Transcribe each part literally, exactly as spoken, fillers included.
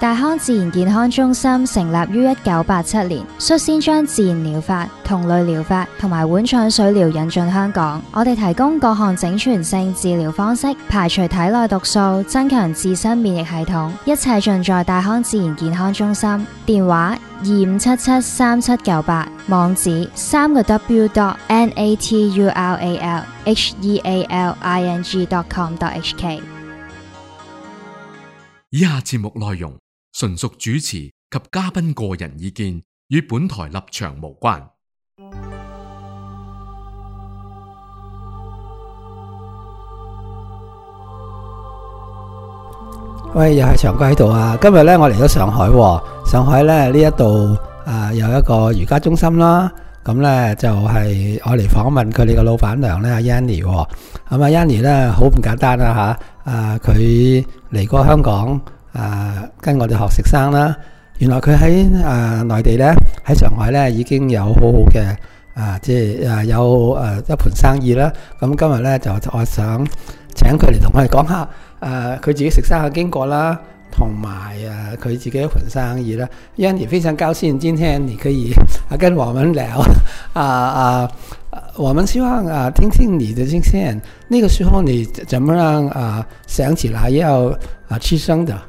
大康自然健康中心成立於一九八七年，率先將自然療法、同類療法同埋碗腸水療引進香港。我哋提供各項整全性治療方式，排除體內毒素，增強自身免疫系統，一切盡在大康自然健康中心。電話二五七七三七九八，網址三個 W dot N A T U R A L H E A L I N G dot com dot H K。 以下節目內容純屬主持及嘉賓個人意見，與本台立場無關。 喂，又係長哥喺度啊！今日咧，我嚟咗上海，上海咧呢一度啊有一個瑜伽中心啦。咁咧就係我嚟訪問佢哋嘅老闆娘咧，阿 Yanny。咁啊 Yanny 咧好唔簡單啦吓，啊佢嚟過香港。啊，跟我哋學食生啦。原來佢喺啊內地咧，喺上海咧已經有好好嘅啊，即係啊有誒一盤生意啦。咁今日咧就我想請佢嚟同我哋講下誒佢自己食生嘅經過啦，同埋誒佢自己一盤生意啦。Yanny 非常高興今天你可以啊跟我們聊啊啊，我們希望啊聽聽你的經驗。那個時候你怎麼樣啊想起來要啊吃生的？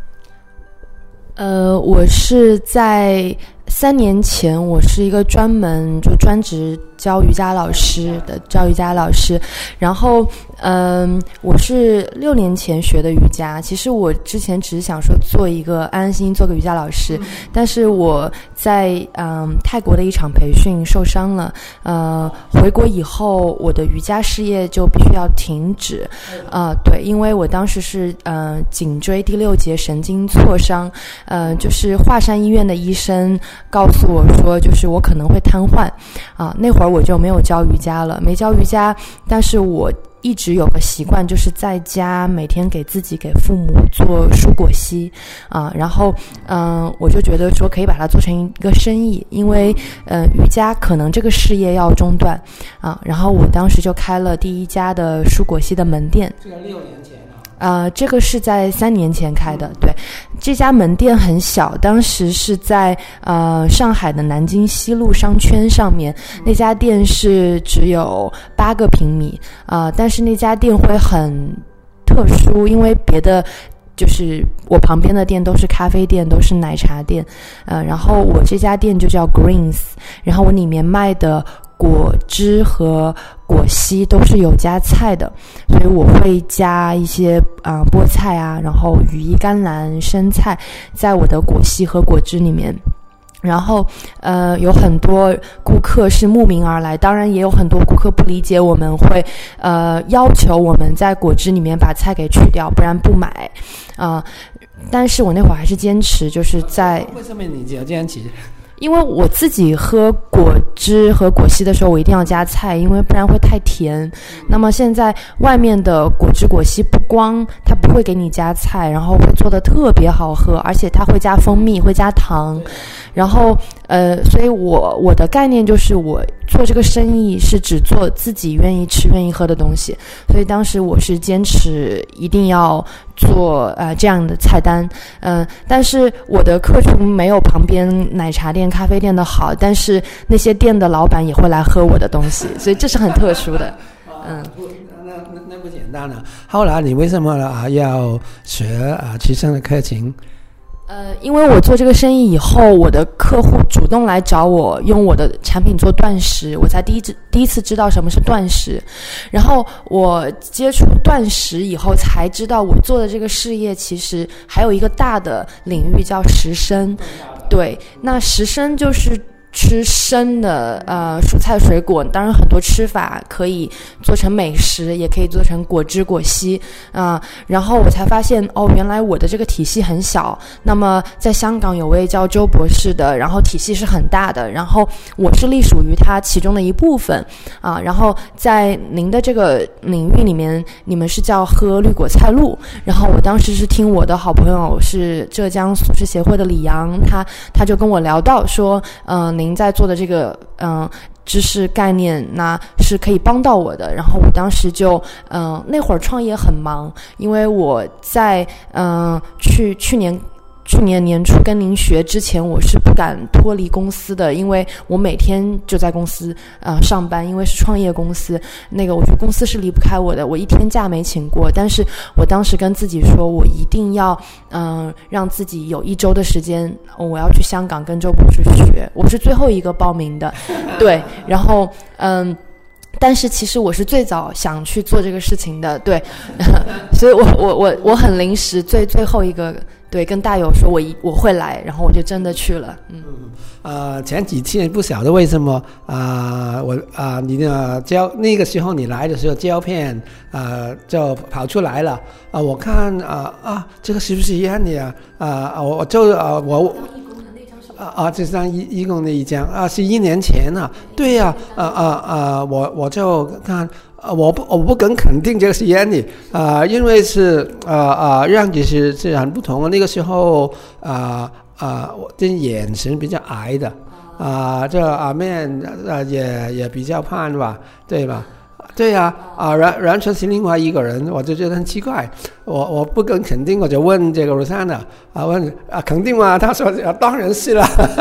呃，我是在三年前，我是一个专门就专职教瑜伽老师的教瑜伽老师，然后嗯、呃，我是六年前学的瑜伽。其实我之前只是想说做一个安安心心做个瑜伽老师，嗯、但是我在嗯、呃、泰国的一场培训受伤了，呃，回国以后我的瑜伽事业就必须要停止，呃，对，因为我当时是呃颈椎第六节神经挫伤，呃，就是华山医院的医生告诉我说，就是我可能会瘫痪啊。那会儿我就没有教瑜伽了，没教瑜伽，但是我一直有个习惯，就是在家每天给自己给父母做蔬果昔啊，然后嗯、呃，我就觉得说可以把它做成一个生意，因为呃瑜伽可能这个事业要中断啊，然后我当时就开了第一家的蔬果昔的门店。 这个六年前。 呃，这个是在三年前开的，对，这家门店很小，当时是在呃上海的南京西路商圈上面，那家店是只有八个平米，呃，但是那家店会很特殊，因为别的就是我旁边的店都是咖啡店，都是奶茶店，呃，然后我这家店就叫 Greens， 然后我里面卖的果汁和果昔都是有加菜的，所以我会加一些啊、呃、菠菜啊，然后羽衣甘蓝、生菜在我的果昔和果汁里面。然后呃有很多顾客是慕名而来，当然也有很多顾客不理解，我们会呃要求我们在果汁里面把菜给去掉，不然不买啊、呃。但是我那会儿还是坚持，就是在为什么你要坚持？ 因为我自己喝果汁和果昔的时候我一定要加菜，因为不然会太甜。那么现在外面的果汁果昔不光它不会给你加菜，然后会做得特别好喝，而且它会加蜂蜜，会加糖，然后呃，所以我我的概念就是我做这个生意是只做自己愿意吃愿意喝的东西，所以当时我是坚持一定要做呃这样的菜单，嗯、呃，但是我的客群没有旁边奶茶店、咖啡店的好，但是那些店的老板也会来喝我的东西，所以这是很特殊的。嗯， 那那那不简单了。后来你为什么啊要学啊吃生的课程？ 呃，因为我做这个生意以后，我的客户主动来找我用我的产品做断食，我才第一次第一次知道什么是断食。然后我接触断食以后，才知道我做的这个事业其实还有一个大的领域叫食生。对，那食生就是吃生的呃蔬菜水果，当然很多吃法可以做成美食，也可以做成果汁果昔啊、呃。然后我才发现哦，原来我的这个体系很小。那么在香港有位叫周博士的，然后体系是很大的，然后我是隶属于他其中的一部分啊。然后在您的这个领域里面，你们是叫喝绿果菜露。然后我当时是听我的好朋友是浙江素食协会的李阳，他他就跟我聊到说，嗯、呃，您在做的这个嗯、呃、知识概念那是可以帮到我的。然后我当时就嗯、呃、那会儿创业很忙，因为我在嗯、呃、去去年去年年初跟您学之前，我是不敢脱离公司的，因为我每天就在公司呃上班，因为是创业公司，那个我觉得公司是离不开我的，我一天假没请过。但是我当时跟自己说，我一定要嗯、呃、让自己有一周的时间，我要去香港跟周博士学，我是最后一个报名的，对，然后嗯。但是其实我是最早想去做这个事情的，对，所以我我我我很临时，最最后一个，对，跟大友说我一我会来，然后我就真的去了，嗯。 呃，前几天不晓得为什么啊、呃，我啊、呃，你的胶那个时候你来的时候胶片啊、呃、就跑出来了啊、呃，我看啊、呃、啊，这个是不是一样的啊？啊、呃，我就啊、呃、我。啊啊！这张一一共的一张啊，是一年前啊。对呀、啊，啊啊啊！我我就看，啊，我不我不敢肯定这个是 Yanny 啊，因为是啊啊样子是是很不同的。那个时候啊啊，我的眼神比较矮的啊，这啊面啊也也比较胖吧，对吧？对呀、啊，啊，完完全是另外一个人，我就觉得很奇怪，我我不敢肯定，我就问这个 Rosanna 啊，问啊肯定吗？他说啊当然是了，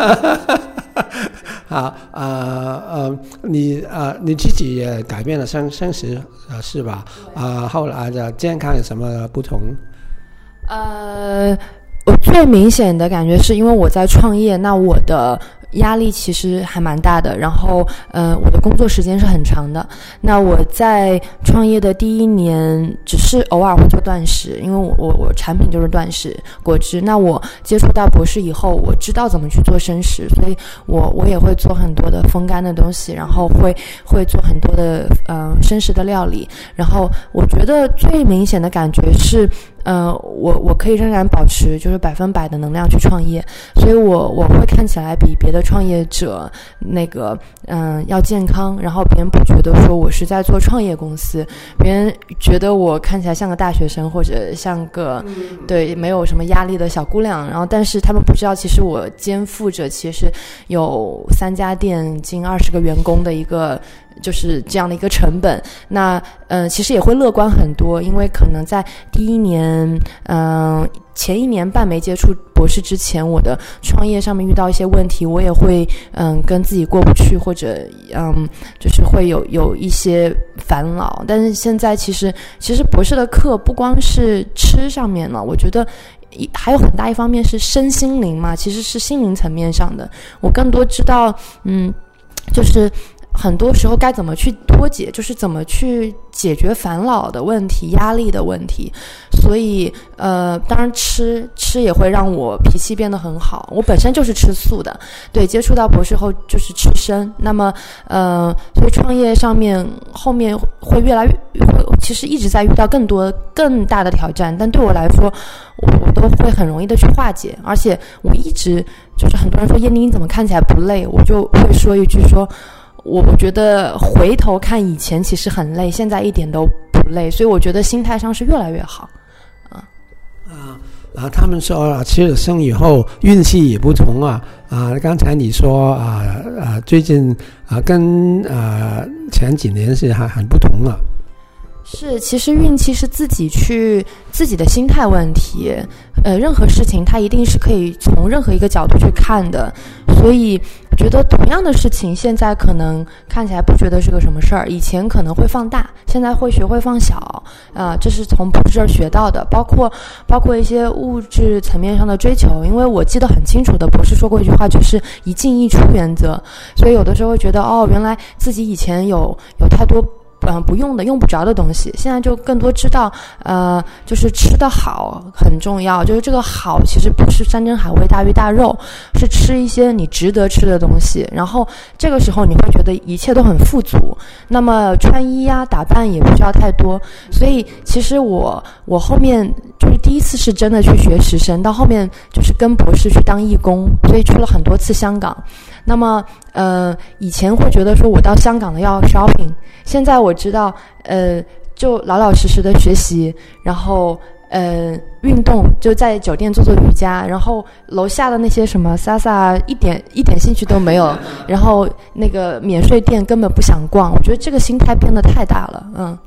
啊啊呃你啊你自己也改变了生生食啊是吧？啊后来的健康有什么不同？ 呃，我最明显的感觉是因为我在创业，那我的压力其实还蛮大的，然后呃我的工作时间是很长的。那我在创业的第一年只是偶尔会做断食，因为我我我产品就是断食果汁。那我接触到博士以后，我知道怎么去做生食，所以我我也会做很多的风干的东西，然后会会做很多的呃生食的料理。然后我觉得最明显的感觉是呃，我我可以仍然保持就是百分百的能量去创业，所以我我会看起来比别的创业者那个嗯、呃、要健康，然后别人不觉得说我是在做创业公司，别人觉得我看起来像个大学生或者像个对没有什么压力的小姑娘，然后但是他们不知道其实我肩负着其实有三家店近二十个员工的一个就是这样的一个成本。那呃其实也会乐观很多，因为可能在第一年嗯、呃、前一年半没接触博士之前，我的创业上面遇到一些问题，我也会嗯跟自己过不去，或者嗯就是会有有一些烦恼。但是现在其实其实博士的课不光是吃上面了，我觉得还有很大一方面是身心灵嘛，其实是心灵层面上的。我更多知道嗯就是很多时候该怎么去脱解，就是怎么去解决烦恼的问题、压力的问题。所以呃当然吃吃也会让我脾气变得很好，我本身就是吃素的，对，接触到博士后就是吃生。那么呃所以创业上面后面会越来越其实一直在遇到更多更大的挑战，但对我来说我我都会很容易的去化解。而且我一直就是很多人说燕妮你怎么看起来不累，我就会说一句说我我觉得回头看以前其实很累，现在一点都不累，所以我觉得心态上是越来越好啊啊啊！他们说啊，吃了生以后运气也不同啊啊！刚才你说啊啊，最近啊跟啊前几年是很很不同了。 是，其实运气是自己去自己的心态问题，呃，任何事情它一定是可以从任何一个角度去看的，所以觉得同样的事情现在可能看起来不觉得是个什么事儿，以前可能会放大，现在会学会放小啊、呃，这是从博士这儿学到的，包括包括一些物质层面上的追求。因为我记得很清楚的，博士说过一句话，就是一进一出原则，所以有的时候会觉得哦，原来自己以前有有太多嗯，不用的、用不着的东西，现在就更多知道，呃，就是吃得好很重要。就是这个好，其实不是山珍海味、大鱼大肉，是吃一些你值得吃的东西。然后这个时候你会觉得一切都很富足。那么穿衣呀、打扮也不需要太多。所以其实我我后面就是第一次是真的去学实生，到后面就是跟博士去当义工，所以去了很多次香港。那么呃以前会觉得说我到香港了要 shopping， 现在我知道呃就老老实实的学习，然后呃运动，就在酒店做做瑜伽，然后楼下的那些什么 Sasa 一点一点兴趣都没有，然后那个免税店根本不想逛。我觉得这个心态变得太大了。嗯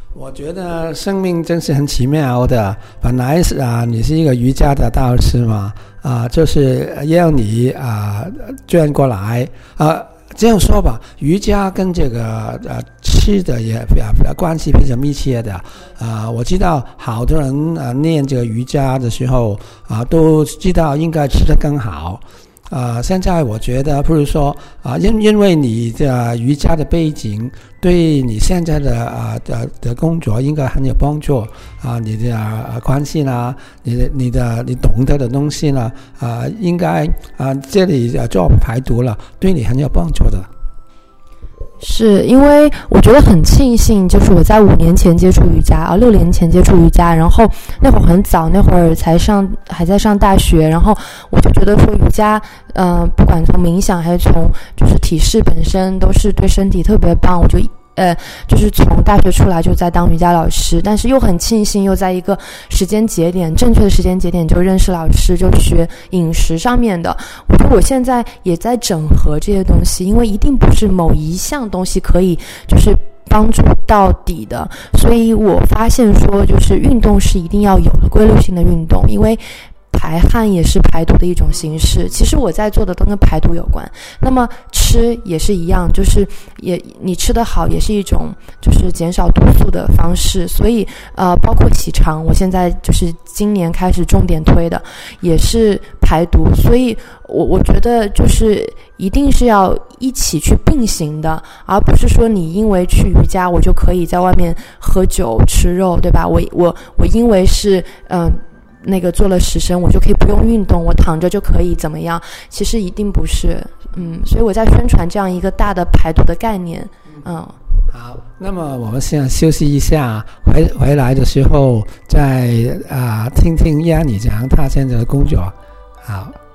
我觉得生命真是很奇妙的。本来是啊，你是一个瑜伽的导师嘛，啊，就是让你啊转过来啊。这样说吧，瑜伽跟这个呃吃的也比较关系非常密切的。啊，我知道好多人啊练这个瑜伽的时候啊，都知道应该吃得更好。啊，现在我觉得，譬如说啊，因因为你的瑜伽的背景，对你现在的啊的的工作应该很有帮助啊，你的啊关系啦，你的你的你懂得的东西啦，啊，应该啊这里做排毒了，对你很有帮助的。 是因为我觉得很庆幸，就是我在五年前接触瑜伽啊，六年前接触瑜伽，然后那会儿很早，那会儿才上还在上大学，然后我就觉得说瑜伽，嗯、呃，不管从冥想还是从就是体式本身，都是对身体特别棒，我就。呃，就是从大学出来就在当瑜伽老师，但是又很庆幸，又在一个时间节点，正确的时间节点就认识老师，就学饮食上面的。我觉得我现在也在整合这些东西，因为一定不是某一项东西可以就是帮助到底的，所以我发现说，就是运动是一定要有的规律性的运动，因为。排汗也是排毒的一种形式，其实我在做的都跟排毒有关。那么吃也是一样，就是也你吃得好也是一种就是减少毒素的方式。所以呃，包括洗肠，我现在就是今年开始重点推的也是排毒。所以我我觉得就是一定是要一起去并行的，而不是说你因为去瑜伽我就可以在外面喝酒吃肉，对吧？我我我因为是嗯。呃那个做了食神，我就可以不用运动，我躺着就可以怎么样？其实一定不是，嗯，所以我在宣传这样一个大的排毒的概念，嗯。 好，那么我们现在休息一下，回回来的时候再啊、呃、听听燕你讲他现在的工作，好。